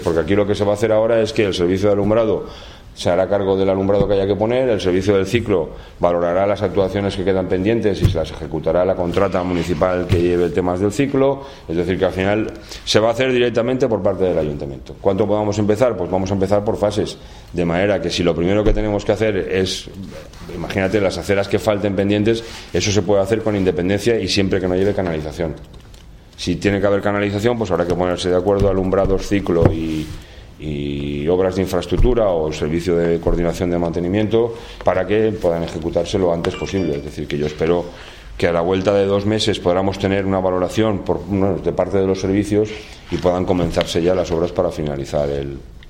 Porque aquí lo que se va a hacer ahora es que el servicio de alumbrado se hará cargo del alumbrado que haya que poner, el servicio del ciclo valorará las actuaciones que quedan pendientes y se las ejecutará la contrata municipal que lleve temas del ciclo, es decir, que al final se va a hacer directamente por parte del ayuntamiento. ¿Cuánto podamos empezar? Pues vamos a empezar por fases, de manera que si lo primero que tenemos que hacer es, imagínate, las aceras que falten pendientes, eso se puede hacer con independencia y siempre que no lleve canalización. Si tiene que haber canalización, pues habrá que ponerse de acuerdo, alumbrados, ciclo y obras de infraestructura o el servicio de coordinación de mantenimiento para que puedan ejecutarse lo antes posible. Es decir, que yo espero que a la vuelta de 2 meses podamos tener una valoración de parte de los servicios y puedan comenzarse ya las obras para finalizar el